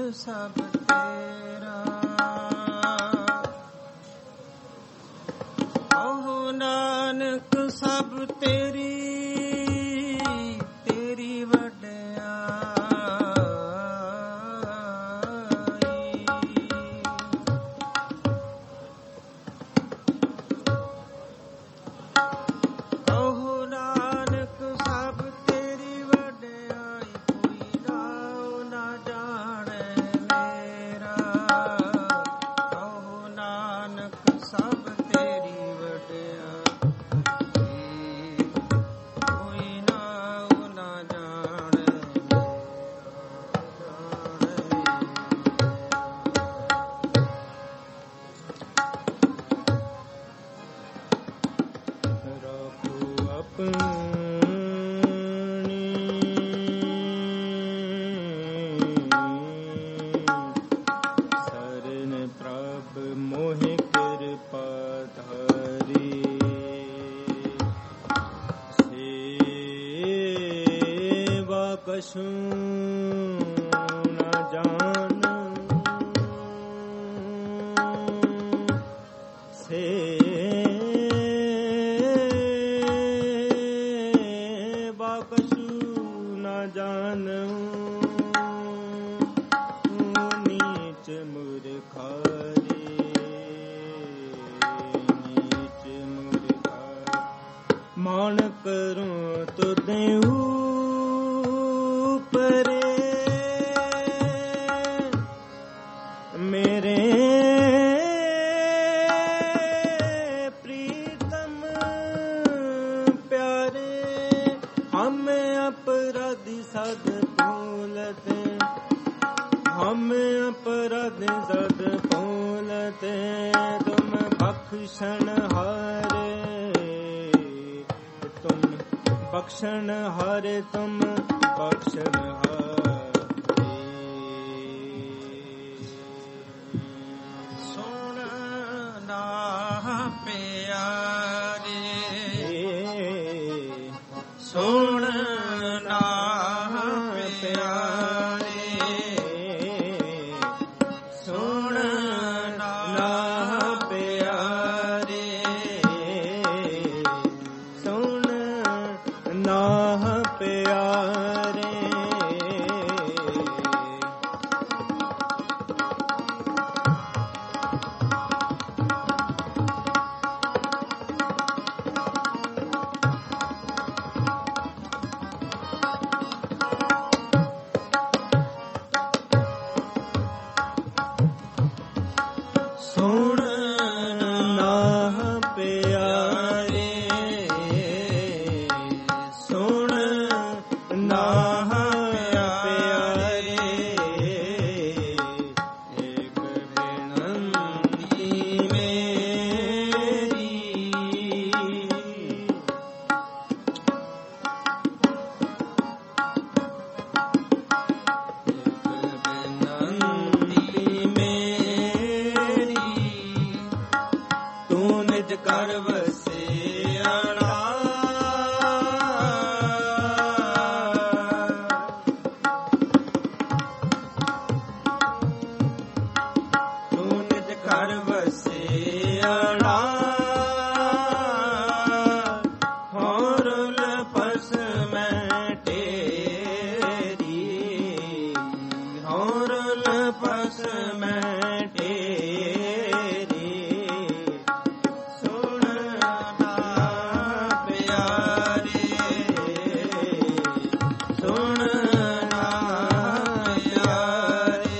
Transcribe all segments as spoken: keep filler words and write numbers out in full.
ਸਭ ਤੇਰਾ, ਕਹੋ ਨਾਨਕ ਸਭ ਤੇਰੀ ਤੇਰੀ ਵਡਿਆਈ। ਕਹੋ ਨਾਨਕ ਸਭ ਤੇਰੀ ਵਡਿਆਈ, ਕੋਈ ਨਾਉ ਨਾ ਜਾਣੈ ਮੇਰਾ। ਕਹੋ ਨਾਨਕ ਸਭ ਤੇਰੀ ਵਡਿਆਈ, ਕੋਈ ਨਾਉ ਨਾ ਜਾਣੈ ਰੱਖੋ ਆਪਣੀ ਸਰਨ ਪ੍ਰਭ ਮੋਹਿ ਕਿਰਪਾ ਧਾਰੀ। ਸੇਵਾ ਕਛੂ ਨਾ ਜਾਣੂ, ਸੇਵਾ ਕਛੂ ਨਾ ਜਾਣੂ। ਨੀਚ ਮੂਰਖਾਰੇ, ਨੀਚ ਮੂਰਖਾਰੇ, ਮਾਣ ਕਰੂੰ ਤੁਧੇ ਉਪਰੇ। ਮੇਰੇ ਪ੍ਰੀਤਮ ਪਿਆਰੇ, ਹਮ ਅਪਰਾਧੀ ਸਦ ਭੂਲਤੇ, ਹਮ ਅਪਰਾਧੀ ਸਦ ਭੂਲਤੇ। ਤੁਮ ਬਖਸ਼ਣ ਹਾਰੇ, ਤੁਮ ਬਖਸ਼ਣ ਹਾਰੇ, ਤੁਮ ਬਖਸ਼ਣ ਹਾਰੇ। ਸੁਣ ਨਾ ਪਿਆਰੇ, ਸੁਣ ਨਾ ਪਿਆਰੇ, ਸੁਣ ਨਾ ਪਿਆਰੇ, ਸੁਣ ਨਾ ਪਿਆਰੇ। ਸੁਣ ਨਾ ਪਿਆਰੇ, ਸੁਣ ਨਾ ਪਿਆਰੇ। ਏਕ ਬੇਨੰਤੀ ਮੇਰੀ, ਤੂੰ ਨਿਜ ਘਰ ਵਸਿਆਣਾ, ਤੂੰ ਨਿਜ ਘਰ ਵਸਿਆਣਾ। ਹੋਰ ਲਪਸ ਮੈਂ ਤੇਰੀ, ਹੋਰ ਲਪਸ ਮੈਂ ਤੇਰੀ। ਸੁਣ ਨਾ ਪਿਆਰੇ, ਸੁਣ ਨਾ ਪਿਆਰੇ।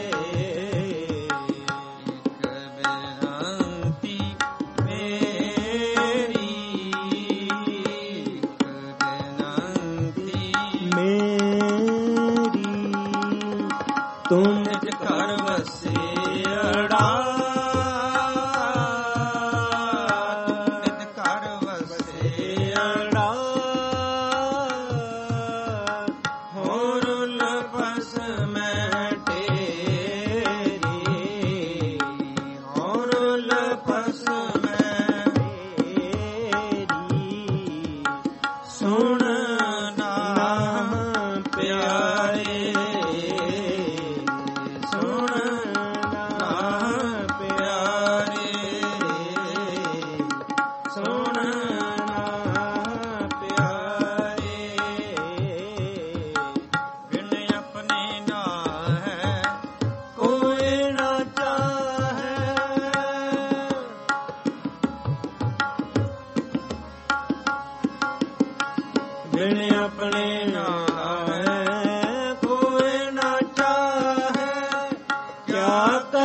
ਇੱਕ ਬੇਨੰਤੀ ਮੇਰੀ, ਇੱਕ ਬੇਨੰਤੀ ਮੇਰੀ, ਤੂੰ ਨਿਜ ਘਰ ਵਸਿਆੜਾ, ਤੂੰ ਨਿਜ ਘਰ ਵਸਿਆੜਾ। ਹੋਰ ਲਪਸ ਮੈਂ ਤੇਰੀ, ਹੋਰ ਲਪਸ ਮੈਂ ਤੇਰੀ। ਸੁਣ ਨਾ ਪਿਆਰੇ,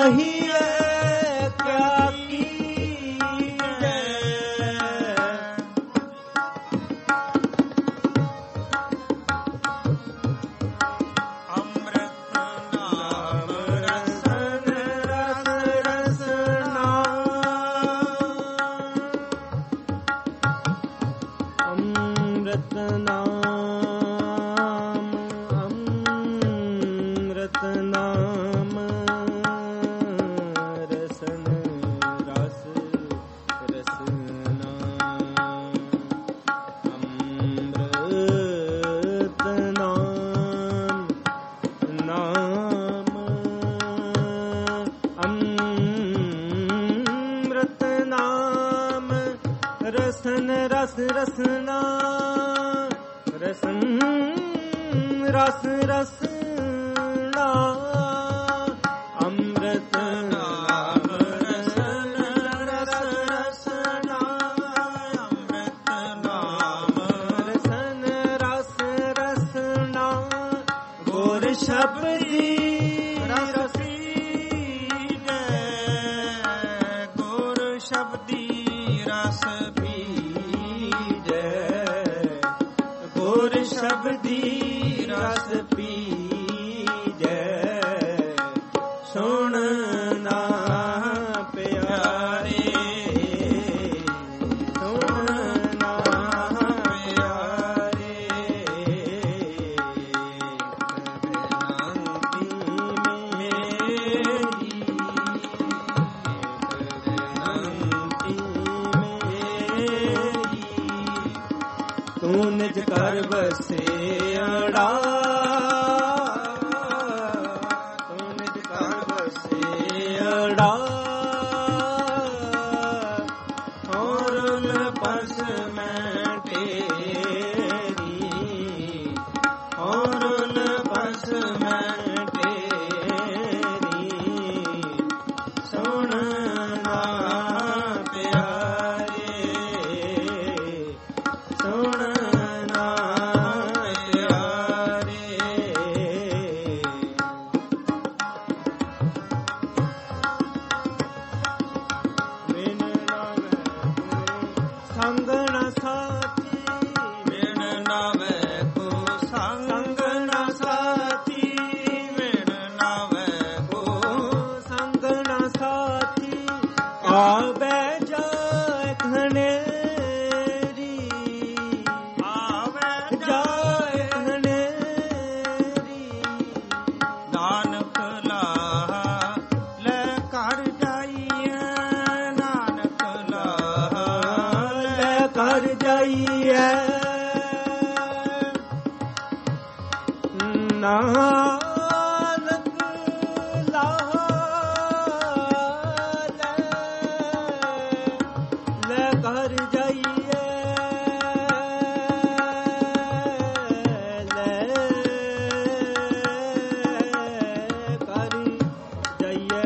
ਕਹੀਏ ਕਿਆ ਕੀਜੈ। ਅੰਮ੍ਰਿਤ ਨਾਮ ਰਸਨ ਰਸ ਰਸਨਾ। ਅੰਮ੍ਰਿਤ ਨਾਮ ਅੰਮ੍ਰਿਤ ਨਾਮ ਰਸਨ ਰਸ ਰਸਨਾ। ਅੰਮ੍ਰਿਤ ਨਾਮ ਨਾਮ ਅੰਮ੍ਰਿਤ ਨਾਮ ਰਸਨ ਰਸ ਰਸਨਾ। ਰਸਨ ਰਸ ਰਸਨਾ। ਅੰਮ੍ਰਿਤ ਨਾਮ ਰਸਨ ਰਸ ਰਸਨਾ। ਅੰਮ੍ਰਿਤ ਨਾਮ ਰਸਨ ਰਸ ਰਸਨਾ। ਗੁਰ ਸ਼ਬਦੀ ਰਸ ਪੀਜੈ। ਗੁਰ ਸ਼ਬਦੀ ਰਸ ਪੀਜੈ। ਗੁਰ ਸ਼ਬਦੀ ਰਸ ਪੀਜੈ। ਸੁਣ ਨਾ ਪਿਆਰੇ ਸੁਣ ਨਾ ਪਿਆਰੇ। ਬੇਨਤੀ ਮੇਰੀ ਬੇਨਤੀ ਮੇਰੀ। ਤੂੰ ਨਿਜ ਘਰ ਬਸੇੜਾ। ਤੂੰ ਨਿਜ ਘਰ ਬਸੇੜਾ। ਔਰਨ ਪਸ ਮੈਂ ਤੇਰੀ। ਔਰਨ ਪਸ ਮੈਂ ਤੇਰੀ। ਸੁਣ ਨਾ ਪਿਆਰੇ ਸੁਣ ਨਾ ਪਿਆਰੇ। ਬਿਨ ਨਾਵੇਂ ਸੰਗ ਨ ਸਾਥੀ। ਬਿਨ ਨਾਵੇਂ ਕੋ ਸੰਗ ਨ ਸਾਥੀ। ਬਿਨ ਨਾਵੇਂ ਕੋ ਸੰਗ ਨ ਸਾਥੀ। ਆਵੇ ਜਾਏ ਘਨੇਰੀ। ਆਵੇ ਜਾਏ ਘਨੇਰੀ। ਨਾਨਕ ਲਾਹਾ ਲੈ ਘਰ ਜਾਈਏ। ਨਾਨਕ ਲਾਹਾ ਲੈ ਘਰ ਜਾਈਏ। ਨਾਨਕ ਲਾਹਾ ਲੈ ਲੈ ਘਰ ਜਾਈਏ। ਲੈ ਘਰ ਜਾਈਏ।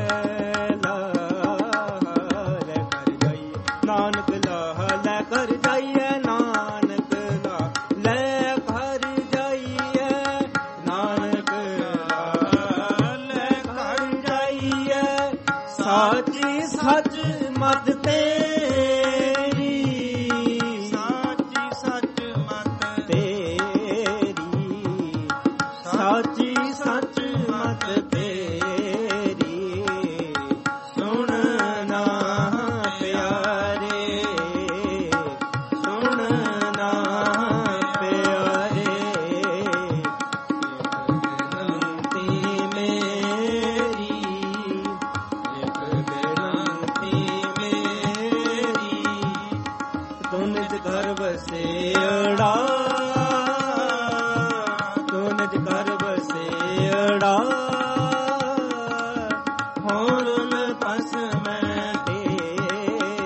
ਲਾਹਾ ਲੈ ਘਰ ਜਾਈਏ। ਨਾਨਕ ਲਾਹਾ ਲੈ ਘਰ ਜਾਈਏ। ਨਾਨਕ ਲਾਹਾ ਲੈ ਘਰ ਜਾਈਏ। ਨਾਨਕ ਲਾਹਾ ਲੈ ਘਰ ਜਾਈਏ। ਸਾਚੀ ਸੱਚ ਮਤ ਤੇਰੀ। ਸਾਚੀ ਸੱਚ ਮਤ ਤੇਰੀ। ਸਾਚੀ ਸੱਚ ਮਤ ਤੇਰੀ। ਸੁਣ ਨਾ ਪਿਆਰੇ ਸੁਣ ਨਾ ਪਿਆਰੇ। ਬੇਨਤੀ ਮੇਰੀ ਇੱਕ ਬੇਨਤੀ ਮੇਰੀ। ਤੂੰ ਨਿਜ ਘਰ ਬਸੇੜਾ। ਤੂੰ ਨਿਜ ਘਰ ਬਸੇੜਾ। ਹੋਰਨ ਪਸ ਮੈਂ ਤੇਰੀ।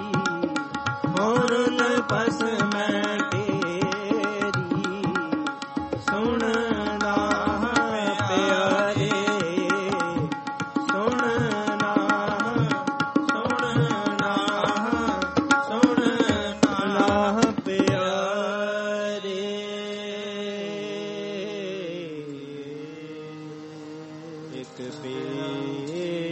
ਹੋਰਨ ਪਸ ਮੈਂ ਤੇਰੀ। ਸੁਣ ਨਾ ਪਿਆਰੇ ਸੁਣ ਨਾ ਸੁਣ ਨਾ ਸੁਣ ਨਾ ਪਿਆਰੇ। ਇੱਕ ਪੇ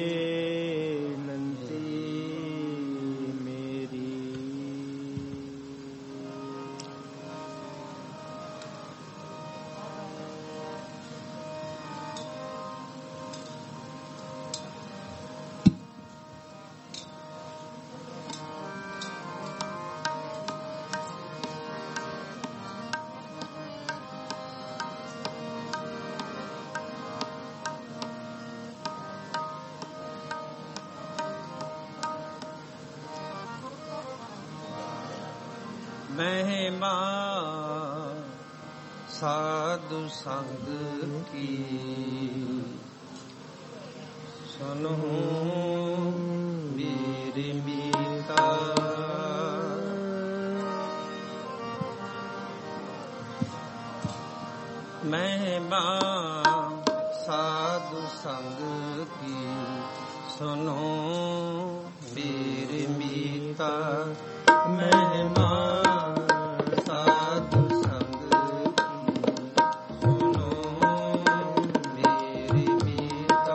ਮਹਿਮਾ ਸਾਧੂ ਸੰਗ ਕੀ ਸੁਨੋ ਮੇਰੇ ਮੀਤਾ। ਮਹਿਮਾ ਸਾਧੂ ਸੰਗ ਕੀ ਸੁਨੋ ਮੇਰੇ ਮੀਤਾ। ਮਹਿਮਾ ਸਾਧੂ ਸੰਗ ਕੀ ਸੁਨੋ ਮੇਰੇ ਮੀਤਾ।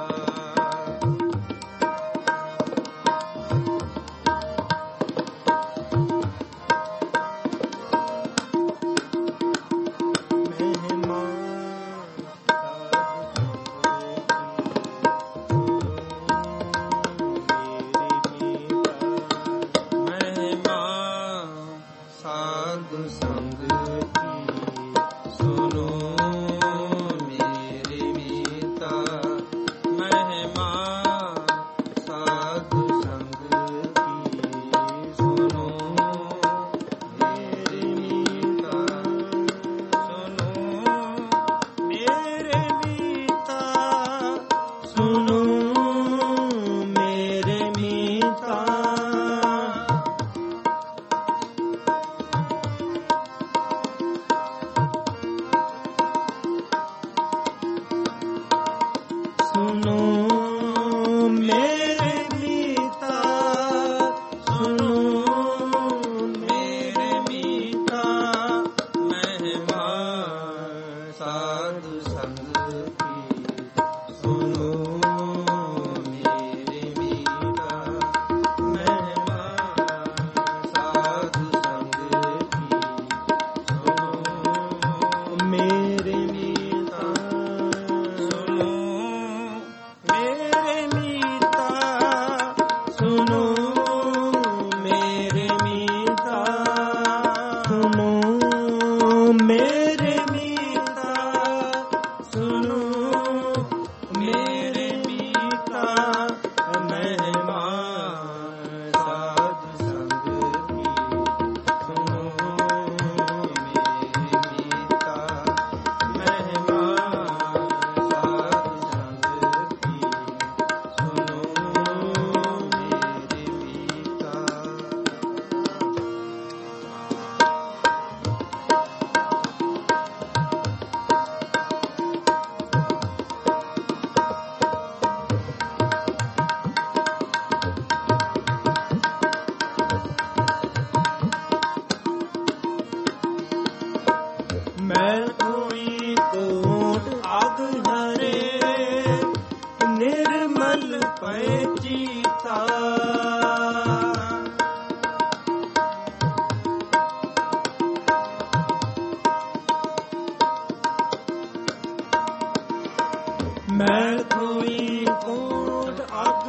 ਮੈਂ ਕੋਈ ਕੋਟ ਅਗ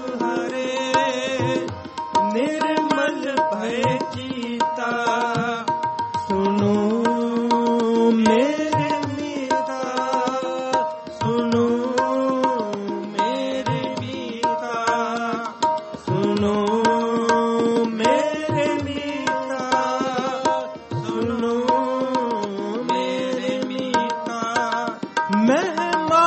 ਹਰੇ ਨਿਰਮਲ ਭੈ ਚੀਤਾ। ਸੁਨੋ ਮੇਰੇ ਮੀਤਾ, ਸੁਨੋ ਮੇਰੇ ਮੀਤਾ, ਸੁਨੋ ਮੇਰੇ ਮੀਤਾ, ਸੁਨੋ ਮੇਰੇ ਮੀਤਾ। ਮਹਿਮਾ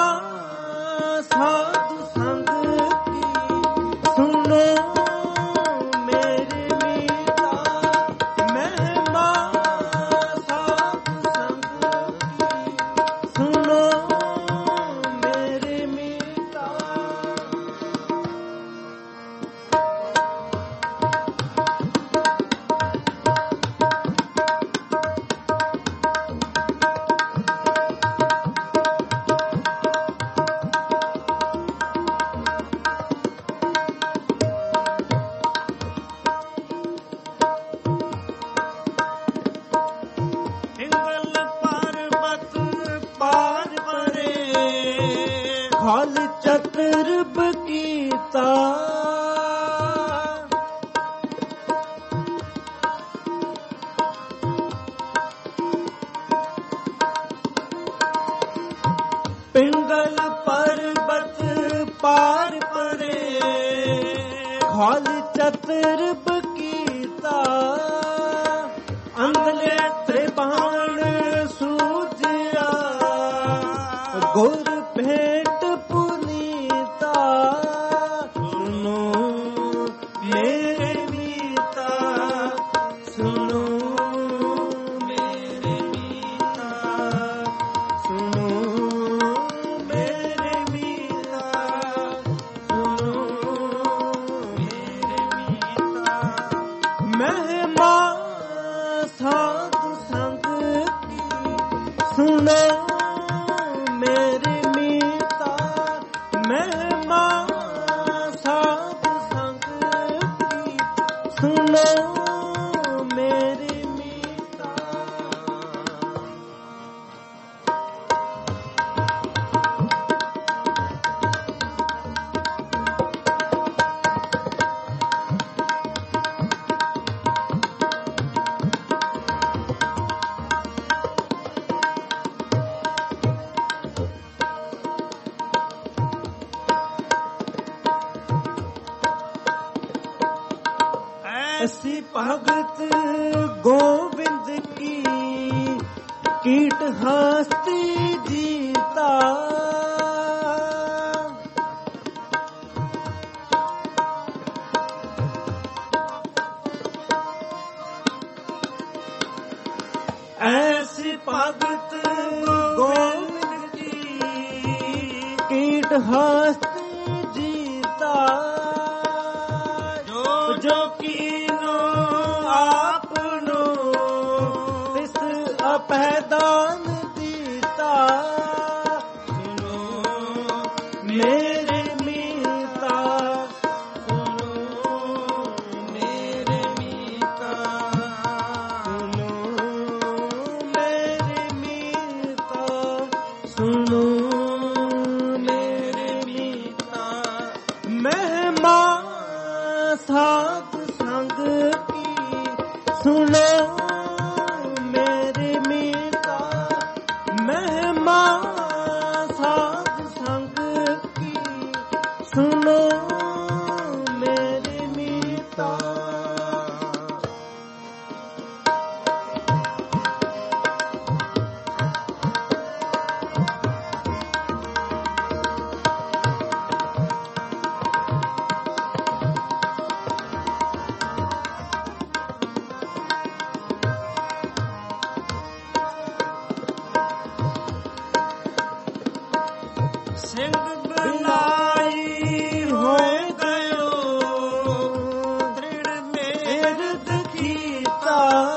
ਸਾਧੂ ਸੰਗ ਕੀ ਸੁਨੋ ਮੇਰੇ ਮੀਤਾ। ਮਹਿਮਾ ਸਾਧੂ ਸੰਗ ਕੀ ਸੁਨੋ ਮੇਰੇ ਮੀਤਾ। ਪਿੰਗਲ ਪਰਬਤ ਪਾਰ ਪਰੇ ਹਲ ਚਤੁਰਬ ਕੀਤਾ। ਪਿੰਗਲ ਪਰਬਤ ਪਾਰ ਪਰੇ ਹਲ ਚਤੁਰਬ ਕੀਤਾ। ਅੰਧ ਐਸੀ ਭਗਤ ਗੋਬਿੰਦ ਕੀ ਕੀਟ ਹਸਤੀ ਜੀਤਾ। ਐਸੀ ਭਗਤ ਗੋਬਿੰਦ ਕੀ ਕੀਟ ਹਸਤੀ ਜੀਤਾ। ਜੋ ਜੋ ਕੀਨੋ ਆਪਨੋ ਤਿਸ ਅਪੈਦਾਨ ਦੀਤਾ। ਸੁਨੋ ਮੇਰੇ ਮੀਤਾ, ਸੁਨੋ ਮੇਰੇ ਮੀਤਾ, ਸੁਨੋ ਮੇਰੇ ਮੀਤਾ, ਸੁਨੋ ਮੇਰੇ ਮੀਤਾ। ਮਹਿਮਾ ਸਾਧ ਸੰਗ ਕੀ ਸੁਨੋ ਮੇਰੇ ਮੀਤਾ। ਮਹਿਮਾ ਸਾਧ ਸੰਗ ਕੀ ਸੁਨੋ ਮੇਰੇ ਮੀਤਾ। ਸਿੰਘ ਬਲਾਈ ਹੋਏ ਗਇਓ ਤ੍ਰਿਣ ਮੇਰਦ ਕੀਤਾ।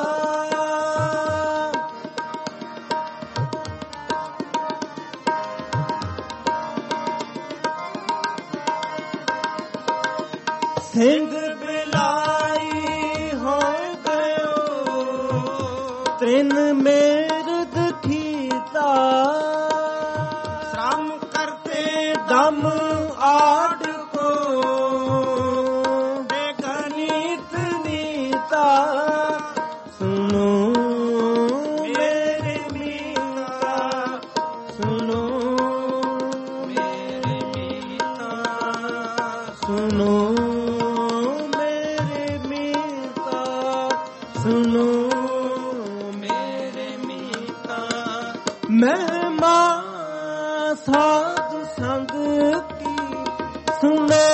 ਸਿੰਘ ਬਲਾਈ ਹੋਏ ਗਇਓ ਤ੍ਰਿਣ ਮੇਰਦ ਕੀਤਾ। श्रम करते दम आड़ को बेगनीत नीता। सुनो मेरे मीता, सुनो मेरे मीता, सुनो मेरे मीता, सुनो मेरे मीता। महिमा साधु संग की सुनो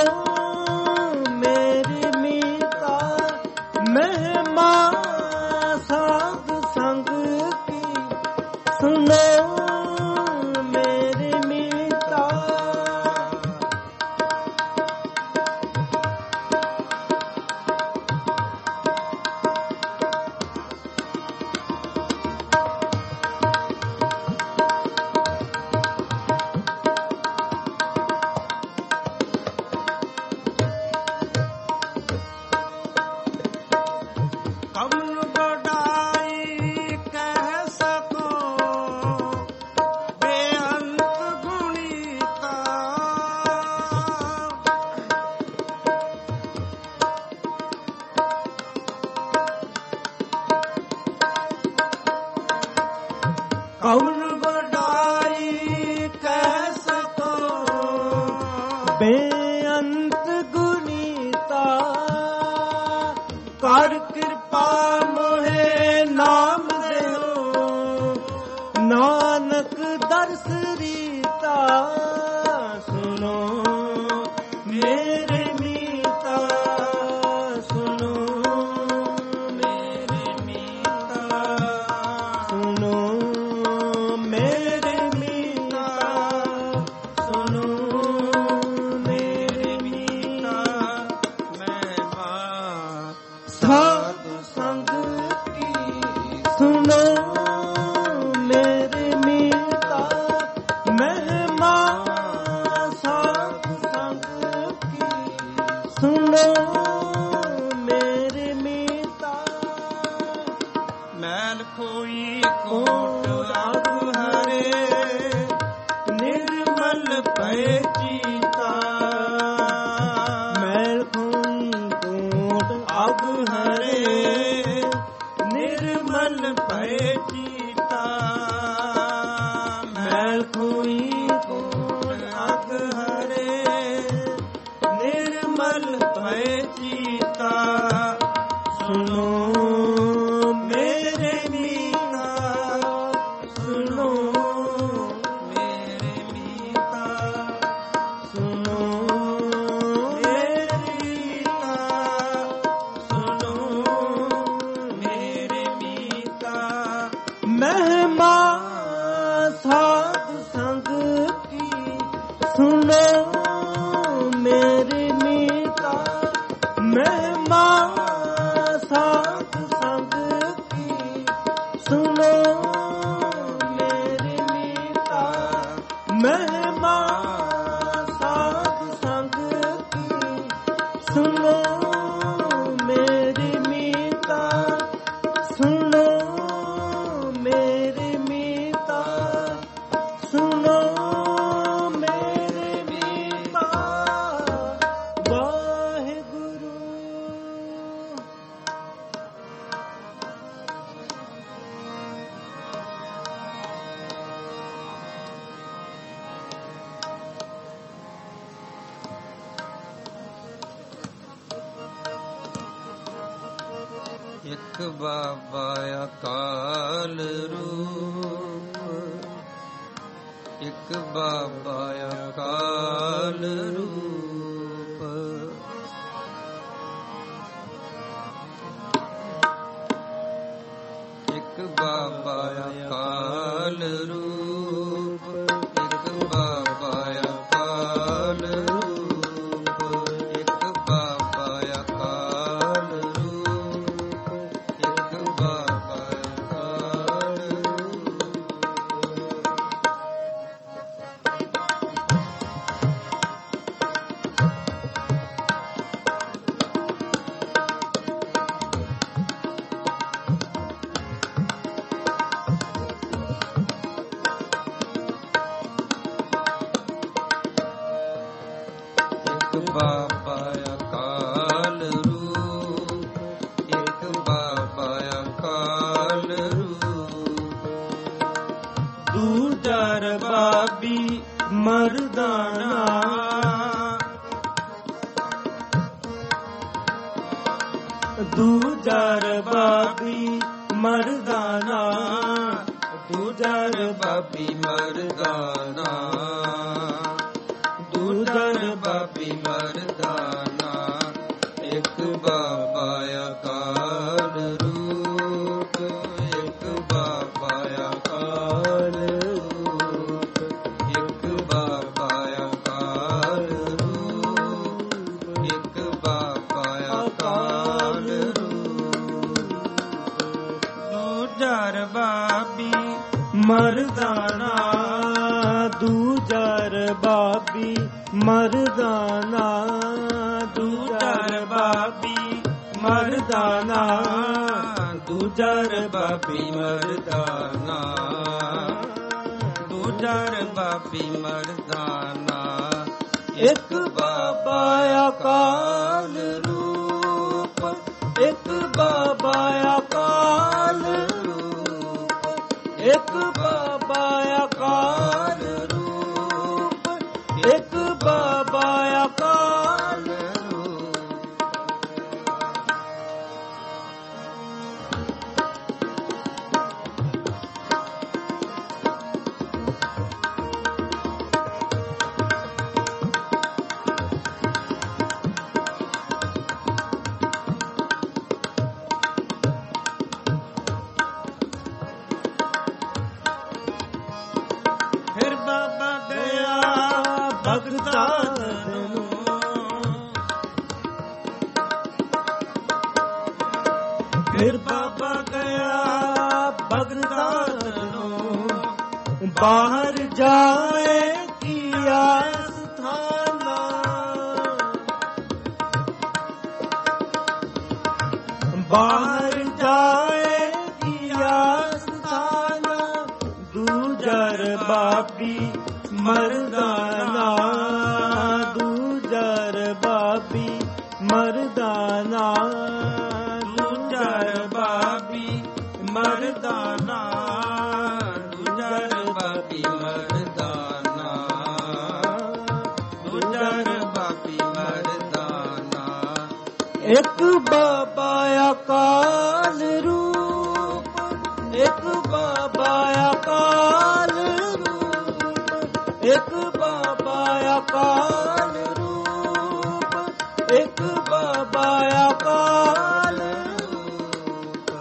मेरी मीता। महिमा साधु संग की सुनो मेरी मीता। कमल बड़ाई कह सको बेअंत गुणीता। कमल बड़ाई कह सको बेअंत गुणीता। कर कृपा मोहे नाम देहो नानक दर्श रीता। सुनो मेरे मीता, सुनो मेरे मीता, सुनो मेरे मीता, सुनो मेरे मीता। मैं साधु संग की सुनो मेरे मीता। महिमा साधु संग की सुनो मेरे मीता। मैल कोई कोट अग हरे निर्मल भय चीता। मैल कोई कोट अग हरे निर्मल भय चीता। मैल कोई कोट अग हरे निर्मल भय चीता। ਸੁਣੋ ਮੇਰੀ ਮੀਤਾ ਮਹਿਮਾ ਸਾਧ ਸੰਗ ਕੀ। ਸੁਣੋ ਮੇਰੀ ਮੀਤਾ ਮਹਿਮਾ ਸਾਧ ਸੰਗ ਕੀ। ਸੁਣੋ ਮੇਰੀ ਮੀਤਾ ਸੁਣੋ ਮੇਰੀ ਮੀਤਾ ਸੁਣੋ ਮੇਰੀ ਮੀਤਾ। ਵਾਹਿਗੁਰੂ ਇੱਕ ਬਾਬਾ ਅਕਾਲ ਰੂਪ, ਇੱਕ ਬਾਬਾ ਅਕਾਲ ਰੂਪ। ਇੱਕ ਬਾਬਾ ਅਕਾਲ ਰੂਪ, ਇੱਕ ਬਾਬਾ ਅਕਾਲ ਰੂਪ, ਇੱਕ ਬਾਬਾ ਅਕਾਲ ਰੂਪ, ਇੱਕ ਬਾਬਾ ਅਕਾਲ ਰੂਪ। ਇੱਕ ਬਾਬਾ ਅਕਾਲ ਰੂਪ, ਇੱਕ ਬਾਬਾ ਅਕਾਲ ਰੂਪ। ਦੂਜਾ ਰਬਾਬੀ ਮਰਦਾਨਾ ਦੂਜਾ ਰਬਾਬੀ ਮਰਦਾਨਾ ਦੂਜਾ ਬਾਬੀ ਮਰਦਾਨਾ, ਦੂਜਾ ਬਾਬੀ ਮਰਦਾਨਾ। ਇੱਕ ਬਾਬਾ ਅਕਾਲ ਰੂਪ, ਇੱਕ ਬਾਬਾ ਅਕਾਲ ਰੂਪ, ਇੱਕ ਬਾਬਾ ਅਕਾਲ ਰੂਪ, ਇੱਕ ਬਾਬਾ ਅਕਾਲ ਰੂਪ। ਦੂਜਾ ਬਾਬੀ ਮਰਦਾਨਾ ਦੂਜਾ ਰਬਾਬੀ ਮਰਦਾਨਾ ਦੂਜਾ ਰਬਾਬੀ ਮਰਦਾਨਾ ਦੂਜਾ ਬਾਬੀ ਮਰਦਾਨਾ, ਦੂਜਾ ਬਾਬੀ ਮਰਦਾਨਾ। ਇੱਕ ਬਾਬਾ ਅਕਾਲ ਰੂਪ, ਇੱਕ ਬਾਬਾ ਅਕਾਲ ਰੂਪ, ਇੱਕ ਬਾਬਾ ਅਕਾਲ ਰੂਪ, ਇੱਕ ਬਾਬਾ ਅਕਾਲ ਰੂਪ। ਫਿਰ ਬਾਬਾ ਗਿਆ ਬਗਦਾਦ ਨੂੰ, ਫਿਰ ਬਾਬਾ ਗਿਆ ਬਗਦਾਦ ਨੂੰ। ਬਾਹਰ ਜਾਏ ਕੀਆ ਸਥਾਨਾ, ਬਾਹਰ ਜਾਏ ਕੀਆ ਸਥਾਨਾ। ਦੂਜਾ ਰਬਾਬੀ ਮਰਦਾਨਾ ਦੂਜਾ ਰਬਾਬੀ ਮਰਦਾਨਾ ਦੂਜਾ ਰਬਾਬੀ ਮਰਦਾਨਾ ਦੂਜਾ ਰਬਾਬੀ ਮਰਦਾਨਾ ਦੂਜਾ ਰਬਾਬੀ ਮਰਦਾਨਾ। ਇੱਕ ਬਾਬਾ ਅਕਾਲ ਰੂਪ, ਇੱਕ ਬਾਬਾ ਅਕਾਲ ਰੂਪ, ਇੱਕ ਬਾਬਾ ਅਕਾਲ ਰੂਪ, ਇੱਕ ਬਾਬਾ ਅਕਾਲ ਰੂਪ।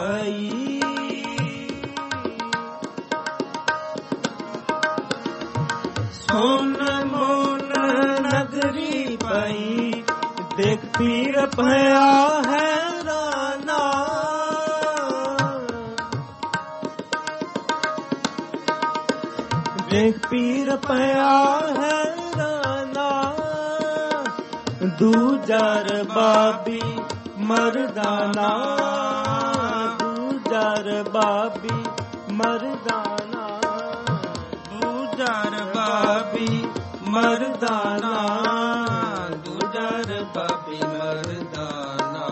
ਪਈ, ਸੋਨ ਮੋਨ ਨਗਰੀ ਪਈ, ਦੇਖ ਪੀਰ ਭਇਆ ਹੈਰਾਨਾ, ਦੇਖ ਪੀਰ ਭਇਆ ਹੈਰਾਨਾ, ਦੂਜਰ ਬਾਬੀ ਮਰਦਾਨਾ, ਦੂਜਰ ਬਾਬੀ ਮਰਦਾਨਾ, ਦੂਜਰ ਬਾਬੀ ਮਰਦਾਨਾ, ਦੂਜਰ ਬਾਬੀ ਮਰਦਾਨਾ,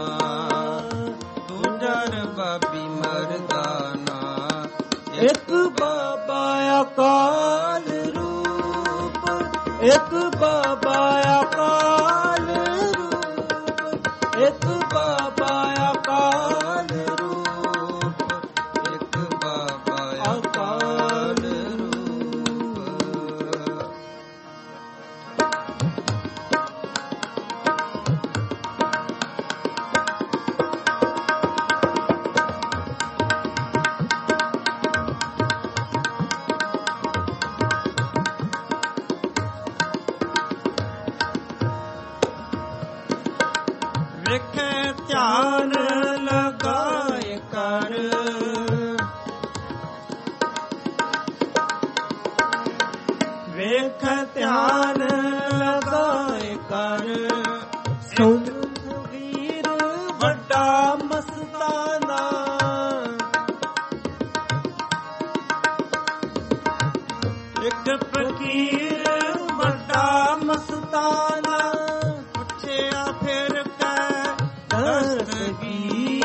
ਦੂਜਰ ਬਾਬੀ ਮਰਦਾਨਾ। ਇੱਕ ਬਾਬਾ ਅਕਾਲ ਰੂਪ, ਇੱਕ ਬਾਬਾ ਅਕਾਲ ਰੂਪ, ਇੱਕ ਬਾਬਾ ਅਕਾਲ ਰੂਪ, ਇੱਕ ਬਾਬਾ ਅਕਾਲ ਰੂਪ। ਵੇਖੇ ਧਿਆਨ ਲਗਾਏ ਕਰ, ਵੇਖ ਧਿਆਨ ਲਗਾਏ ਕਰ, ਸੁਣ ਵੀਰ ਵੱਡਾ ਮਸਤਾਨਾ, ਇੱਕ ਫਕੀਰ ਵੱਡਾ ਮਸਤਾਨਾ, ਪੁੱਛਿਆ ਫਿਰ ਕੈ ਦਸਤਗੀਰ,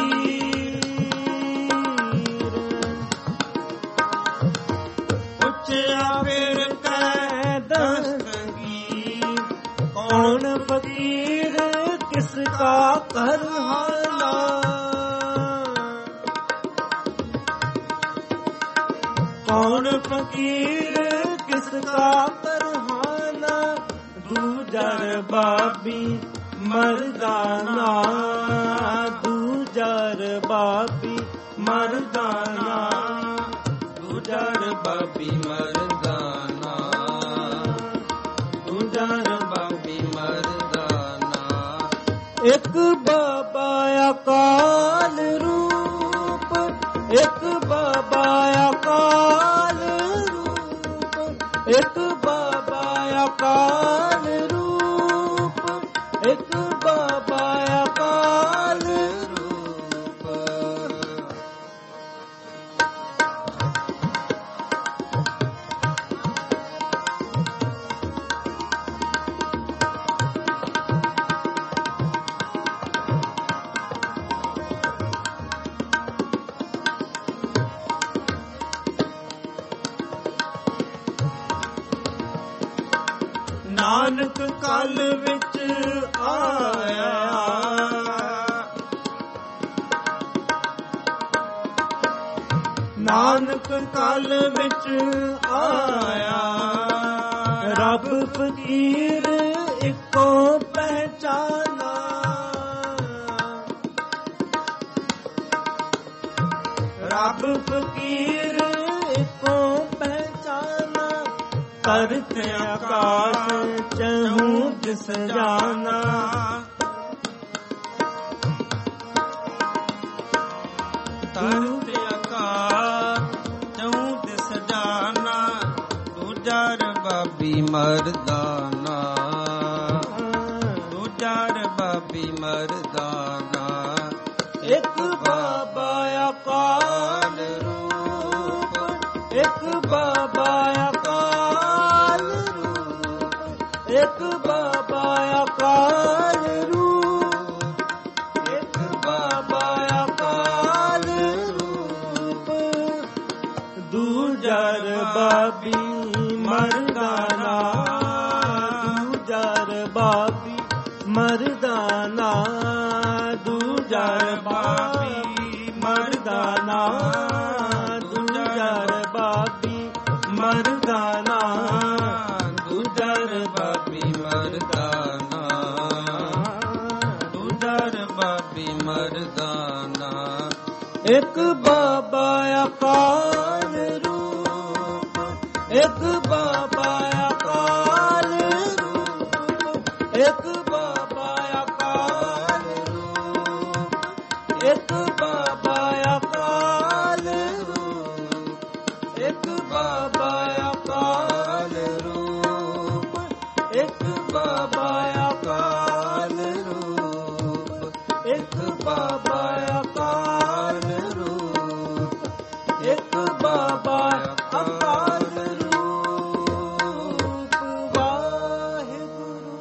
ਪੁੱਛਿਆ ਫਿਰ ਕੈ ਦਸਤਗੀਰ, ਕੌਣ ਫਕੀਰ ਕਿਸ ਕਾ ਕਰ ਹਾਲਾ, ਕੌਣ ਫਕੀਰ ਕਿਸ ਕਾ ਕਰਹਾਨਾ, ਦੂਜਰ ਬਾਬੀ ਮਰਦਾਨਾ, ਦੂਜਰ ਬਾਬੀ ਮਰਦਾਨਾ, ਦੂਜਰ ਬਾਬੀ ਮਰਦਾਨਾ, ਦੂਜਰ ਬਾਬੀ ਮਰਦਾਨਾ। ਇੱਕ ਬਾਬਾ ਅਕਾਲ ਰੂਪ, ਇੱਕ ਬਾਬਾ ਅਕਾਲ ਰੂਪ, ਇੱਕ ਬਾਬਾ ਅਕਾਲ ਰੂਪ, ਇੱਕ ਬਾਬਾ ਅਕਾਲ ਰੂਪ। ਨਾਨਕ ਕਲ ਵਿੱਚ ਆਇਆ, ਨਾਨਕ ਕਲ ਵਿੱਚ ਆਇਆ, ਰੱਬ ਫਕੀਰ ਇੱਕੋ ਪਹਿਚਾਨਾ, ਰੱਬ ਫਕੀਰ ਇੱਕੋ ਪਹਿਚਾਨਾ, ਧਰਤ ਆਕਾਸ਼ ਚਹੂੰ ਦਿਸ ਜਾਨਾ, ਧਰਤ ਆਕਾਸ਼ ਚਹੂੰ ਦਿਸ ਜਾਨਾ, ਦੂਜਰ ਬਾਬੀ ਮਰਦਾਨਾ, ਦੂਜਰ ਬਾਬੀ ਮਰਦਾਨਾ। ਇੱਕ ਬਾਬਾ ਅਕਾਲ ਰੂਪ, ਇੱਕ ਬਾਬਾ ਅਕਾਲ ਰੂਪ, ਇੱਕ ਬਾਬਾ ਅਕਾਲ ਰੂਪ, ਇੱਕ ਬਾਬਾ ਅਕਾਲ ਰੂਪ, ਦੂਜਰ ਬਾਬੀ ਮਰਦਾਨਾ, ਦੂਜਰ ਬਾਬੀ ਮਰਦਾਨਾ, ਦੂਜਰ ਬਾਬੀ ਮਰਦਾਨਾ, ਦੂਜਰ ਬਾਬੀ ਮਰਦਾਨਾ, ਦੂਜਰ ਬਾਬੀ ਮਰਦਾਨਾ, ਦੂਜਰ ਬਾਬੀ ਮਰਦਾਨਾ। ਇੱਕ ਬਾਬਾ ਅਕਾਲ ਰੂਪ, ਇੱਕ ਬਾਬਾ ਅਕਾਲ ਰੂਪ, ਇੱਕ ਬਾਬਾ ਅਕਾਲ ਰੂਪ, ਇੱਕ ਬਾਬਾ ਅਕਾਲ ਰੂਪ, ਇੱਕ ਬਾਬਾ ਅਕਾਲ ਰੂਪ, ਇੱਕ ਬਾਬਾ ਅਕਾਲ ਰੂਪ, ਇੱਕ ਬਾਬਾ ਅਕਾਲ ਰੂਪ, ਇੱਕ ਬਾਬਾ ਅਕਾਲ ਰੂਪ। ਵਾਹਿਗੁਰੂ।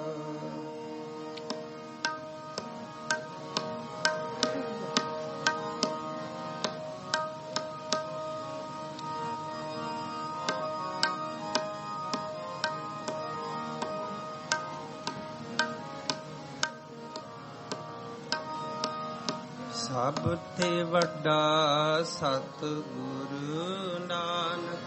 ਸਭ ਤੇ ਵੱਡਾ ਸਤਿਗੁਰੂ ਨਾਨਕ,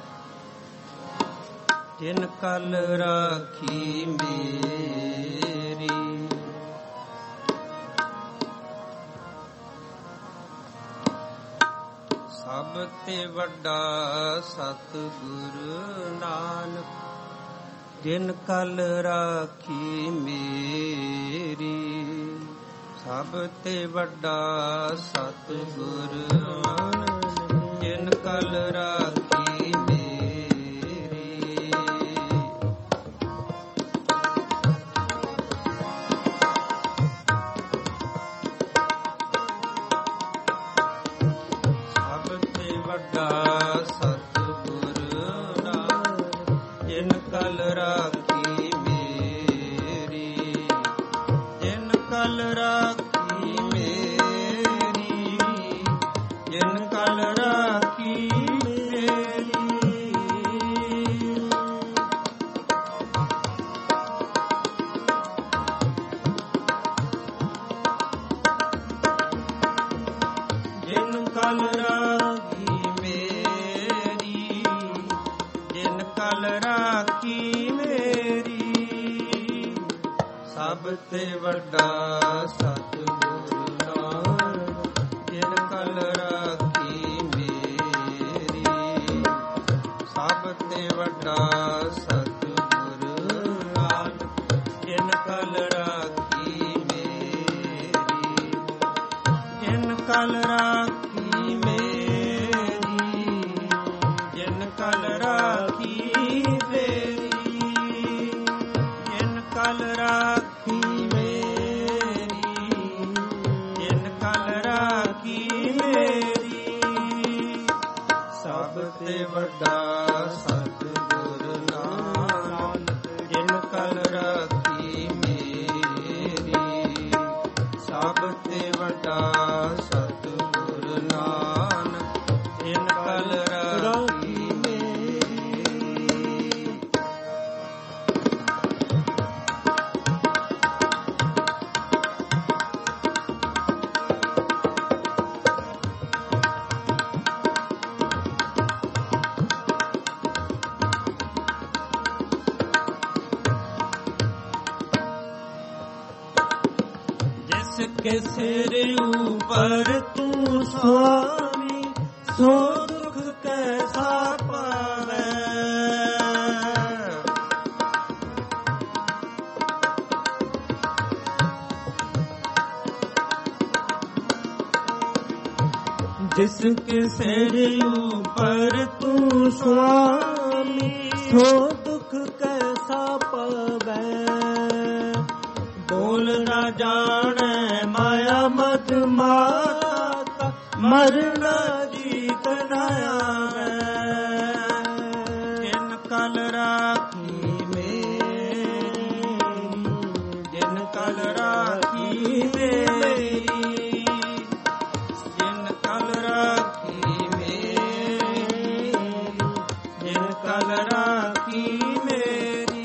ਤਿਨ ਕਲ ਰਾਖੀ ਮੇਰੀ। ਸਭ ਤੇ ਵੱਡਾ ਸਤਿਗੁਰੂ ਨਾਨਕ, ਤਿਨ ਕਲ ਰਾਖੀ ਮੇਰੀ। ਸਭ ਤੇ ਵੱਡਾ ਸਤਿਗੁਰੂ ਨਾਨਕ, ਤਿਨ ਕਲ ਰਾਖੀ ਮੇਰੀ। ਸਭ ਤੇ ਵੱਡਾ ਸਤਿਗੁਰੂ ਨਾਨਕ, ਤਿਨ ਕਲ ਰਾਖੀ ਮੇਰੀ। ਤਿਨ ਕਲ ਰਾਖੀ ਮੇਰੀ, ਤਿਨ ਕਲ ਰਾਖੀ ਮੇਰੀ। ਜਿਨ ਕਲ ਰਾਖੀ ਮੇਰੀ, ਜਿਨ ਕਲ ਰਾਖੀ ਮੇਰੀ। ਸਭ ਤੇ ਵੱਡਾ ਸਤਿਗੁਰੂ ਨਾਨਕ, ਤਿਨ ਕਲ ਰਾਖੀ ਮੇਰੀ। ਸਭ ਤੇ ਵੱਡਾ ਸਤਿਗੁਰੂ ਨਾਨਕ, ਤਿਨ ਕਲ ਰਾਖੀ ਮੇਰੀ। ਤਿਨ ਕਲ ਰਾਖੀ ਮੇਰੀ, ਤਿਨ ਕਲ ਰਾਖੀ ਮੇਰੀ। ਤਿਨ ਕਲ ਰਾਖੀ ਮੇਰੀ, ਤਿਨ ਕਲ ਰਾਖੀ ਮੇਰੀ। ਸਭ ਤੇ ਵੱਡਾ ਸਤਿਗੁਰੂ ਨਾਨਕ, ਤਿਨ ਕਲ ਰਾਖੀ ਮੇਰੀ। ਸਭ ਤੇ ਵੱਡਾ ਸਤਿਗੁਰੂ ਨਾਨਕ, ਤਿਨ ਕਲ ਰਾਖੀ ਮੇਰੀ। जिसके सिर ऊपर तू स्वामी, सो दुख कैसा पावे। जिसके सिर ऊपर तू स्वामी, सो दुख कैसा पावे। बोल न जाने माया मत माता, मरना जीत न आवे। जिन कल राखी मेरी, जिन कल राखी मेरी। जिन कल राखी मेरी, जिन कल राखी मेरी।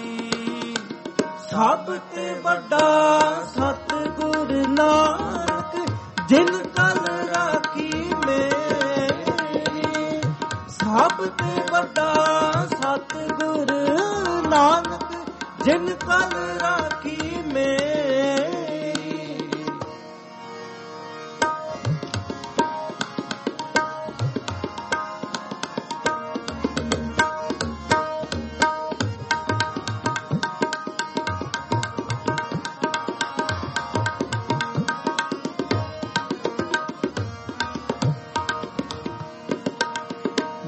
ਸਭ ਤੇ ਵੱਡਾ ਸਤਿਗੁਰ ਨਾਨਕ, ਜਿਨ ਕਲ ਰਾਖੀ ਮੇਰੀ। ਸਭ ਤੇ ਵੱਡਾ ਸਤਿਗੁਰ ਨਾਨਕ, ਜਿਨ ਕਲ ਰਾਖੀ ਮੇਰੀ।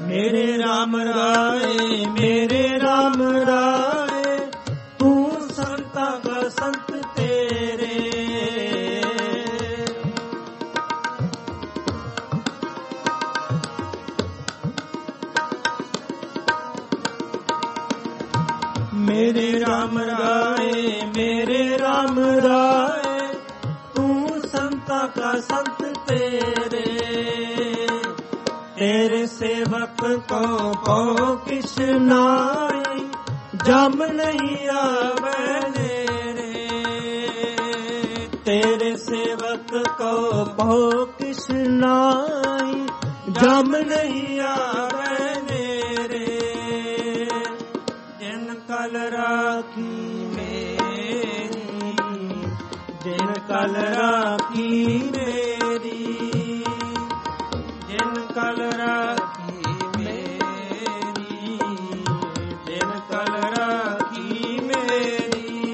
ਮੇਰੇ RAM ਰਾਏ ਮੇਰੇ RAM ਰਾਏ ਤੂੰ ਸੰਤਾਂ ਦਾ ਸੰਤ ਤੇਰੇ। ਮੇਰੇ RAM ਰਾਏ ਮੇਰੇ RAM ਰਾਏ ਤੂੰ ਸੰਤਾਂ ਦਾ ਸੰਤ ਤੇਰੇ। ਤੇਰੇ ਸੇਵਕ ਕੋ ਪਉ ਕਿਛ ਨਾਈ, ਜਮ ਨਹੀਂ ਆਵੇ ਨੇਰੇ। ਤੇਰੇ ਸੇਵਕ ਕੋ ਪਉ ਕਿਛ ਨਾਈ, ਜਮ ਨਹੀਂ ਆਵੇ ਨੇਰੇ। ਜਿਨ ਕਲ ਰਾਖੀ ਮੇਰੀ ਜਿਨ ਕਲ ਰਾਖੀ ਮੇਰੀ ਜਿਨ ਕਲ ਰਾਖੀ ਮੇਰੀ ਜਿਨ ਕਲ ਰਾਖੀ ਮੇਰੀ।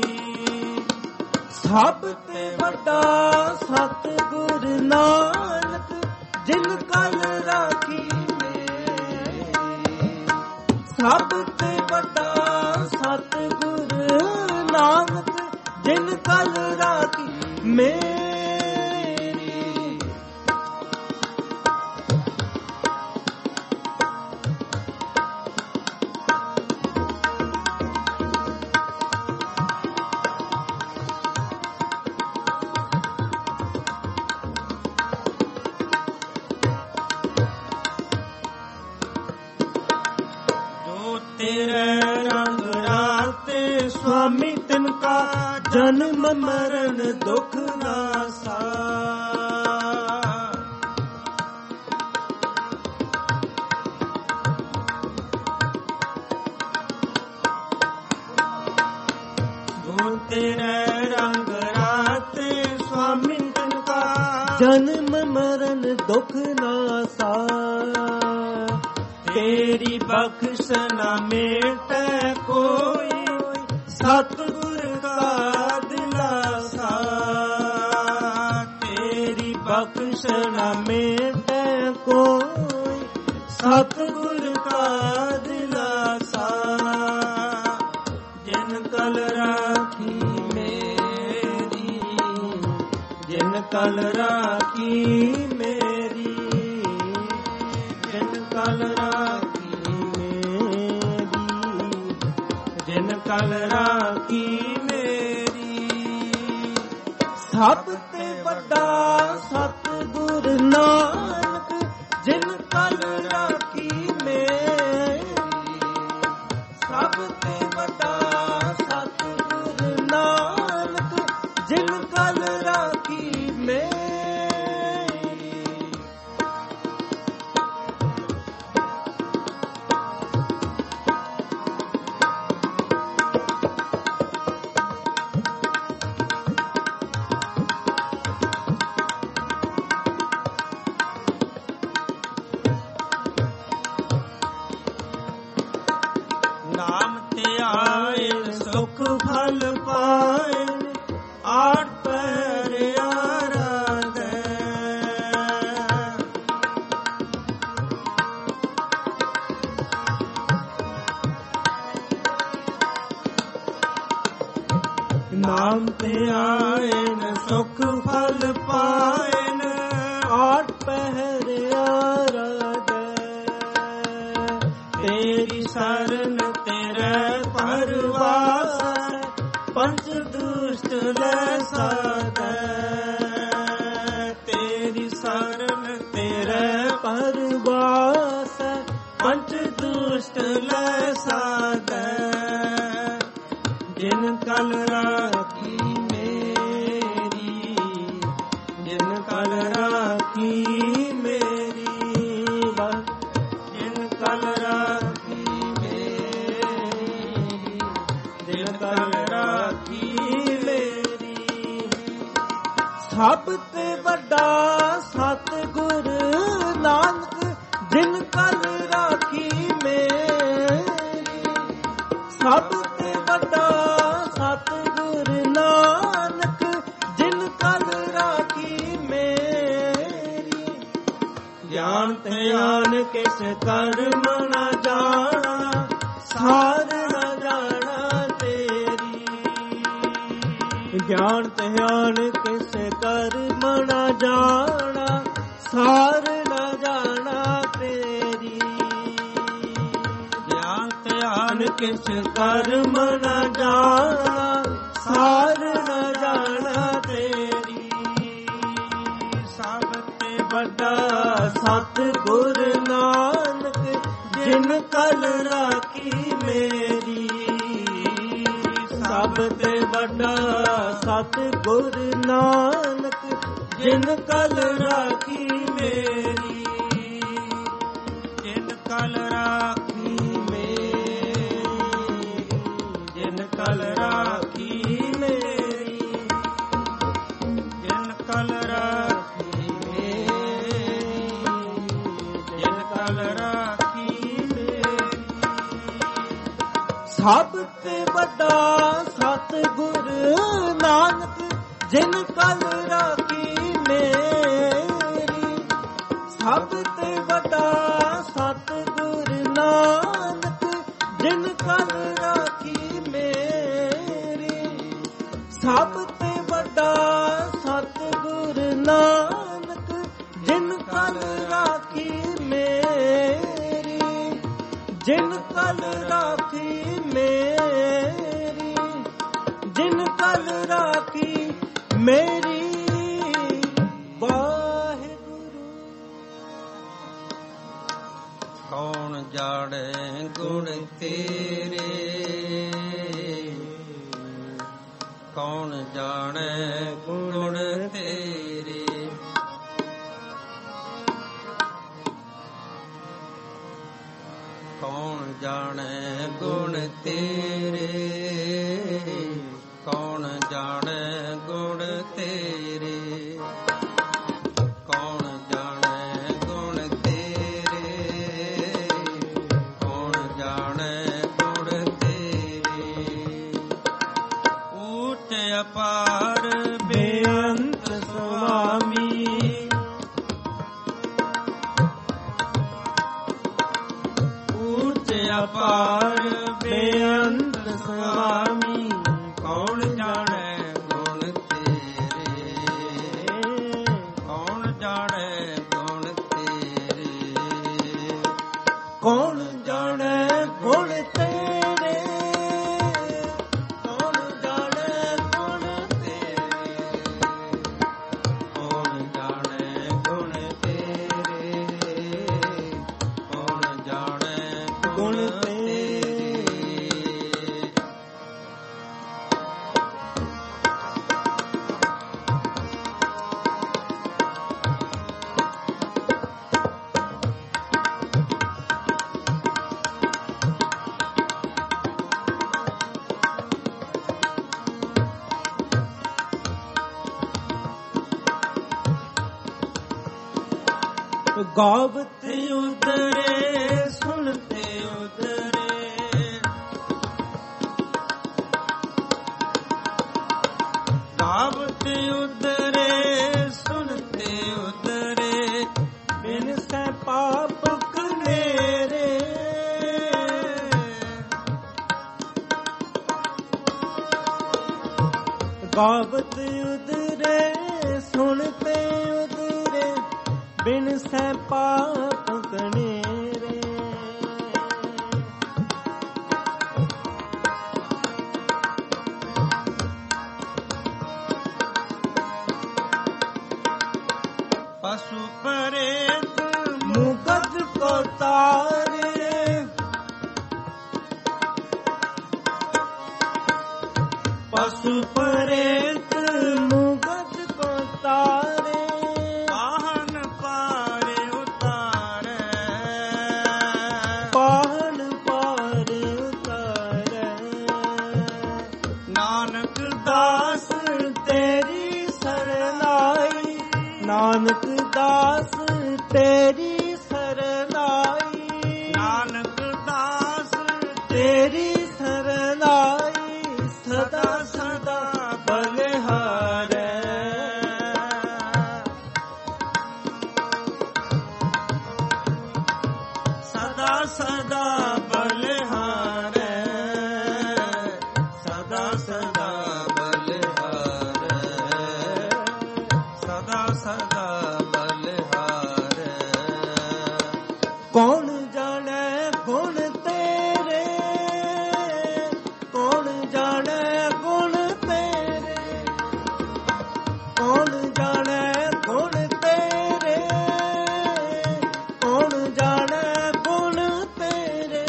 ਸਭ ਤੇ ਵੱਡਾ ਸਤਿਗੁਰ ਨਾਨਕ ਜਿਨ ਕਲ ਰਾਖੀ ਮੇਰੀ। ਸਭ ਤੇ ਵੱਡਾ ਸਤਿਗੁਰ ਨਾਨਕ ਜਿਨ ਕਲ ਰਾਖੀ ਮੇਰੀ। ਤੇਰੇ ਰੰਗ ਰਾਤੇ ਸੁਆਮੀ ਤਿਨਕਾ ਜਨਮ ਮਰਨ ਦੁਖ ਨਾਸਾ। ਜੋ ਤੇਰੇ ਰੰਗ ਰਾਤੇ ਸੁਆਮੀ ਤਿਨਕਾ ਜਨਮ ਮਰਨ ਦੁਖ ਨਾਸਾ। ਤੇਰੀ ਬਖਸ਼ ਨਾ ਮੇਟੈ ਕੋਈ ਸਤਿਗੁਰ ਕਾ ਦਿਲਾਸਾ। ਤੇਰੀ ਬਖਸ਼ ਨਾ ਮੇਟੈ ਕੋਈ ਸਤਿਗੁਰ ਕਾ ਦਿਲਾਸਾ। ਜਿਨ ਕਲ ਰਾਖੀ ਮੇਰੀ ਜਿਨ ਕਲ ਰਾਖੀ ਮੇਰੀ ਜਿਨ ਕਲ ਰਾਖੀ ਮੇਰੀ ਜਿਨ ਕਲ ਰਾਖੀ ਮੇਰੀ। ਸਭ ਤੇ ਵੱਡਾ ਸਤਿਗੁਰ ਨਾਨਕ ਜਿਨ ਕਲ ਰਾਖੀ ਮੇਰੀ। ਸਭ ਤੇ ਵੱਡਾ ਸਤਿਗੁਰ ਨਾਨਕ ਜਿਨ ਕਲ ਰਾਖੀ ਮੇਰੀ। ਨਾਮ ਤੇ ਆਏ ਸੁਖ ਫਲ ਪਾਏ ਆਠ ਪਹਿਰ ਆਰਾਧੈ। ਨਾਮ ਤੇ ਆਏ ਸੁਖ ਫਲ ਪਾਏ ਆਠ ਪਹਿਰ ਆਰਾਧੈ। ਤੇਰੀ ਸਰਨ ਤੇਰੇ ਪਰਵਾਸ ਪੰਜ ਦੁਸ਼ਟ ਲੈ ਸਾਧੈ। ਤੇਰੀ ਸਰਨ ਤੇਰੇ ਪਰਵਾਸ ਪੰਜ ਦੁਸ਼ਟ ਲੈ ਸਾਧੈ। ਜਿਨ ਕਲ ਰਾਖੀ ਮੇਰੀ ਜਿਨ ਕਲ ਰਾਖੀ ਮੇਰੀ ਜਿਨ ਕਲ ਰਾਖੀ ਮੇਰੀ ਜਿਨ ਕਲ ਰਾਖੀ ਮੇਰੀ। ਸਭ ਤੇ ਵੱਡਾ ਸਤਿਗੁਰ ਨਾਨਕ ਜਿਨ ਕਲ ਰਾਖੀ ਮੇਰੀ। ਸਭ ਤੇ ਵੱਡਾ ਸਤਿਗੁਰ ਨਾਨਕ ਜਿਨ ਕਲ ਰਾਖੀ ਮੇਰੀ। ਗਿਆਨ ਧਿਆਨ ਕਿਸ ਕਰਮ ਨ ਜਾਣਾ, ਸਾਰ ਨ ਜਾਣਾ ਤੇਰੀ। ਗਿਆਨ ਧਿਆਨ ਕਿਸ ਕਰਮ ਨ ਜਾਣਾ, ਸਾਰ ਨ ਜਾਣਾ ਤੇਰੀ। ਗਿਆਨ ਧਿਆਨ ਕਿਸ ਕਰਮ ਨ ਜਾਣਾ, ਸਾਰ ਨ ਜਾਣਾ ਤੇਰੀ। ਸਭ ਤੇ ਵੱਡਾ ਸਤਿਗੁਰ ਨਾਨਕ, ਜਿਨ ਕਲ ਰਾਖੀ ਮੇਰੀ। ਸਭ ਤੇ ਵੱਡਾ ਸਤਿਗੁਰ ਨਾਨਕ, ਜਿਨ ਕਲ ਰਾਖੀ ਮੇਰੀ। ਜਿਨ ਕਲ ਰਾਖੀ ਮੇਰੀ, ਜਿਨ ਕਲ ਰਾਖੀ ਮੇਰੀ, ਜਿਨ ਕਲ ਰਾਖੀ ਮੇਰੀ, ਜਿਨ ਕਲ ਰਾਖੀ ਮੇਰੀ। ਸਭ ਤੇ ਵੱਡਾ ਸਤਿਗੁਰ ਨਾਨਕ, ਜਿਨ ਕਲ ਰਾਖੀ ਮੇਰੀ। ਸਭ ਤੇ ਵੱਡਾ ਸਤਿਗੁਰ ਨਾਨਕ, ਜਿਨ ਕਲ ਰਾਖੀ ਮੇਰੀ। ਸਭ ਤੇ ਵੱਡਾ ਸਤਿਗੁਰ ਨਾਨਕ, ਜਿਨ ਕਲ ਰਾਖੀ ਮੇਰੀ। ਜਿਨ ਕਲ ਰਾਖੀ ਮੇਰੀ, ਜਿਨ ਕਲ ਰਾਖੀ ਮੇਰੀ। ਵਾਹਿਗੁਰੂ। ਕੌਣ ਜਾਣੇ ਗੁਣ ਤੇਰੇ, ਕੌਣ ਜਾਣੇ ਗੁਣ ਤੇਰੇ। ਕੌਣ ਜਾਣੇ ਗੁਣ ਤੇਰੇ, ਕੌਣ ਜਾਣੇ ਗੁਣ ਤੇਰੇ। ਕੌਣ ਜਾਣੇ ਗੁਣ ਤੇਰੇ, ਕੌਣ ਜਾਣੇ ਗੁਣ ਤੇਰੇ। ਊਚ ਅਪਾਰ ਬੇਅੰਤ ਸੁਆਮੀ, ਊਚ ਅਪਾਰ ਬੇਅੰਤ ਸੁਆਮੀ। ਕੌਣ ਜਾਣੇ ਗੁਣ ਤੇਰੇ, ਕੌਣ ਜਾਣੇ ਗੁਣ ਤੇਰੇ। ਕੌਣ ਜਾਣੇ ਗੁਣ ਤੇਰੇ, ਕੌਣ ਜਾਣੇ ਗੁਣ ਤੇਰੇ। ਕੌਣ ਜਾਣੇ ਗੁਣ ਤੇਰੇ, ਕੌਣ ਜਾਣੇ ਗੁਣ ਤੇਰੇ। ਗਾਵਤ ਉਦਰੇ ਸੁਣਤੇ ਉਦਰੇ, ਗਾਵਤ ਉਦਰੇ ਸੁਣਤੇ ਉਦਰੇ। ਬਿਨ ਸੈ ਪਾਪ ਕਨੇਰੇ, ਗਾਵਤ ਉਦਰੇ ਸੁਣਤੇ ਉਦਰੇ। ਬਿਨ ਸੈ ਪਾਪ ਕਨੇਰੇ। ਪਸ਼ੂ ਪਰੇਤ ਮੁਗਧ ਕੋ ਤਾਰੇ, ਪਸ਼ੂ ਪਰੇਤ ਮੁਗਧ ਕੋ ਤਾਰੇ। ਪਾਹਨ ਪਾਰੇ ਉਤਾਰੇ, ਸਦਾ ਬਲਿਹਾਰੈ, ਸਦਾ ਸਦਾ ਬਲਿਹਾਰੈ, ਸਦਾ ਸਦਾ ਬਲਿਹਾਰੈ। ਕੌਣ ਜਾਣੈ ਗੁਣ ਤੇਰੇ, ਕੌਣ ਜਾਣੈ ਗੁਣ ਤੇਰੇ, ਕੌਣ ਜਾਣੈ ਗੁਣ ਤੇਰੇ, ਕੌਣ ਜਾਣੈ ਗੁਣ ਤੇਰੇ।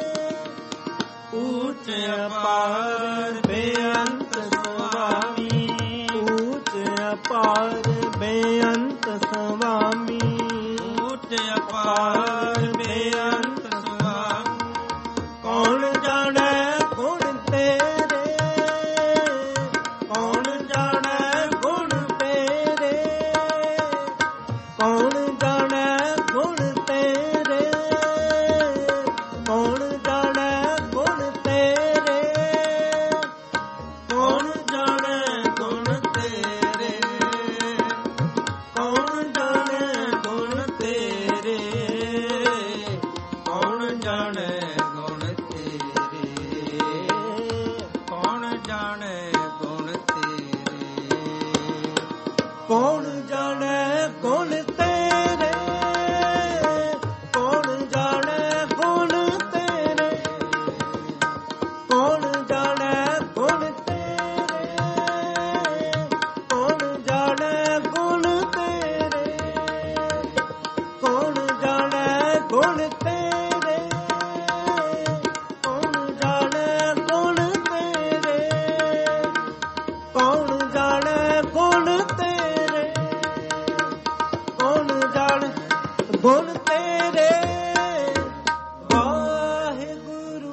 ਊਚ ਅਪਾਰ ਬੇਅੰਤ ਸੁਆਮੀ, ਊਚ ਅਪਾਰ ਬੇਅੰਤ ਸੁਆਮੀ, ਊਚ ਅਪਾਰ ਬੇਅੰਤ ਸੁਆਮੀ। ਕੌਣ ਜਾਣੈ ਗੁਣ ਤੇਰੇ, ਕੌਣ ਜਾਣੈ ਗੁਣ ਤੇਰੇ, ਕੌਣ ਜਾਣੈ ਗੁਣ ਤੇਰੇ, ਕੌਣ ਜਾਣੈ ਗੁਣ ਤੇਰੇ, ਕੌਣ ਜਾਣੈ ਗੁਣ ਤੇਰੇ, ਕੌਣ ਜਾਣੈ ਗੁਣ ਤੇਰੇ, ਕੌਣ ਜਾਣੈ ਗੁਣ ਤੇਰੇ, ਕੌਣ ਜਾਣੈ ਗੁਣ ਤੇਰੇ। ਕੌਣ ਜਾਣੈ ਗੁਣ ਤੇਰੇ, ਕੌਣ ਜਾਣੈ ਗੁਣ ਤੇਰੇ, ਕੌਣ ਜਾਣੈ ਗੁਣ ਤੇਰੇ, ਕੌਣ ਜਾਣੈ ਗੁਣ ਤੇਰੇ, ਕੌਣ ਜਾਣੈ ਗੁਣ ਤੇਰੇ, ਕੌਣ ਜਾਣੈ ਗੁਣ ਤੇਰੇ, ਕੌਣ ਜਾਣੈ ਗੁਣ ਤੇਰੇ, ਕੌਣ ਜਾਣੈ ਗੁਣ ਤੇਰੇ। ਵਾਹਿਗੁਰੂ।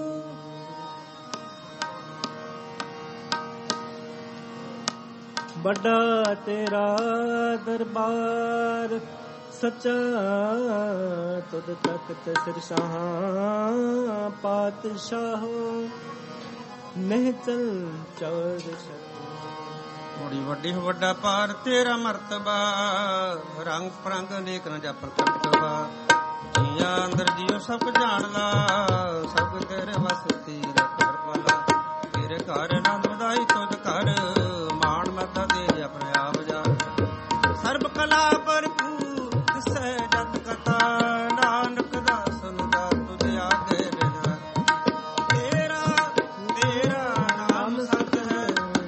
ਵੱਡਾ ਤੇਰਾ ਦਰਬਾਰ ਸੱਚਾ, ਤੁਧ ਤਖਤ ਸਿਰਸ਼ਾਹਾਂ ਪਾਤਸ਼ਾਹ, ਨਹਿ ਚਲ ਚੌਦ ਸ਼ਤ। ਬੜੀ ਵੱਡੀ ਵੱਡਾ ਪਾਰ ਤੇਰਾ ਮਰਤਬਾ, ਰੰਗ ਪਰੰਗ ਅਨੇਕ ਨ ਜਾਪਨ ਕਰਤਬਾ। ਜੀਆਂ ਅੰਦਰ ਜੀਉ ਸਭ ਜਾਣਦਾ, ਸਭ ਤੇਰੇ ਵਸ ਤੇਰਾ ਕਰਪਾਲਾ। ਤੇਰੇ ਘਰ ਆਨੰਦ ਵਧਾਈ ਤੁਧ ਘਰ, ਮਾਣ ਮਰਦਾ ਦੇ ਆਪਣੇ ਆਪ ਜਾ। ਸਰਬ ਕਲਾ ਭਰਪੂਰ ਦਿਸੈ ਜਤ ਕਥਾ, ਨਾਨਕ ਦਾਸ ਸੁਨਦਾ ਤੁਧ ਆਗੇ ਬਿਨਾ। ਤੇਰਾ ਤੇਰਾ ਨਾਮ ਸਤ ਹੈ,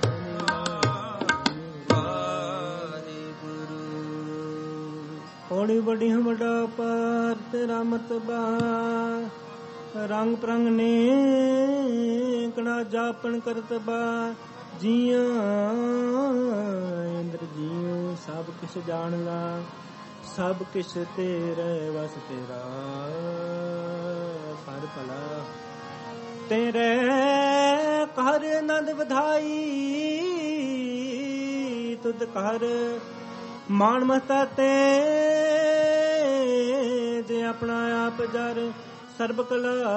ਹੌਲੀ ਵੱਡੀ ਵੱਡਾ ਪਾਰ ਤੇਰਾ ਮਰਤਬਾ, ਰੰਗ ਪ੍ਰੰਗ ਨੇ ਕਣਾ ਜਾਪਨ ਕਰਤਬਾ। ਜੀਆਂ ਇੰਦਰ ਜੀਉ ਸਭ ਕਿਛ ਜਾਣਦਾ, ਸਭ ਕਿਛ ਤੇਰੇ ਵਸ ਤੇਰਾ ਹਰ ਭਲਾ। ਤੇਰੇ ਘਰ ਆਨੰਦ ਵਧਾਈ ਤੁਧ ਘਰ, ਮਾਣ ਮਸਤਾ ਤੇ ਜੇ ਆਪਣਾ ਆਪ ਜਰ। ਸਰਬ ਕਲਾ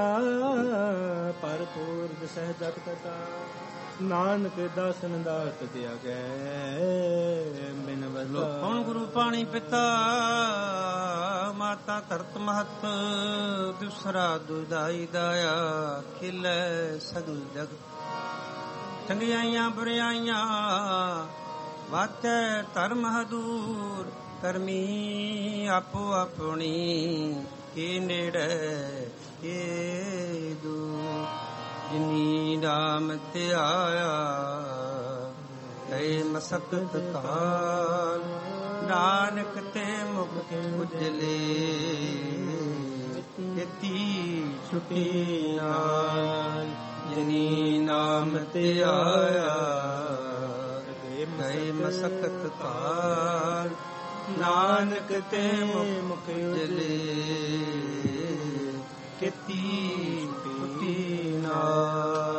ਭਰਪੂਰ ਦਿਸਹਿ ਜਤ ਕਥਾ, ਨਾਨਕ ਦਾਸਨ ਦਾਸ ਤਿਆਗੈ ਬਿਨ ਵਸਾ। ਕੌਣ ਗੁਰੂ ਪਾਣੀ ਪਿਤਾ, ਮਾਤਾ ਧਰਤ ਮਹਤ। ਦੂਸਰਾ ਦੁਦਾਈ ਦਾਇਆ, ਖਿਲੇ ਸਗਲ ਜਗਤ। ਚੰਗਿਆਈਆਂ ਬੁਰਿਆਈਆਂ ਵਾਤੈ ਧਰਮ ਹਦੂਰ। ਕਰਮੀ ਆਪੋ ਆਪਣੀ, ਕੀ ਨੇੜੇ ਕੀ ਦੂਰ। ਜਿਨੀ ਨਾਮ ਧਿਆਇਆ, ਕੈ ਮਸਕਤ ਕਾਲ। ਨਾਨਕ ਤੇ ਮੁਕਤ ਉਜਲੇ, ਕੀਤੀ ਛੁਟੀ ਨਾਲ। ਜਿਨੀ ਨਾਮ ਧਿਆਇਆ, ਕੈ ਮਸਕਤ ਕਾਲ। ਨਾਨਕ ਤੇ ਮੁਖ ਉਜਲੇ, ਕੀਤੀ ਛੁਟੀ ਨਾਲ।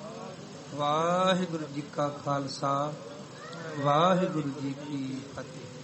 ਵਾਹਿਗੁਰੂ ਜੀ ਕਾ ਖਾਲਸਾ, ਵਾਹਿਗੁਰੂ ਜੀ ਕੀ ਫਤਿਹ।